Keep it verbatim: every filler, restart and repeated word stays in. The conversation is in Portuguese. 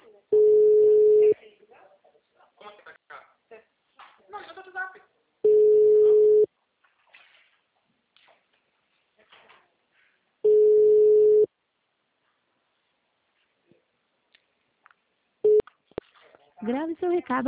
Como assim vai ficar? Não, manda o WhatsApp. Grave seu recado.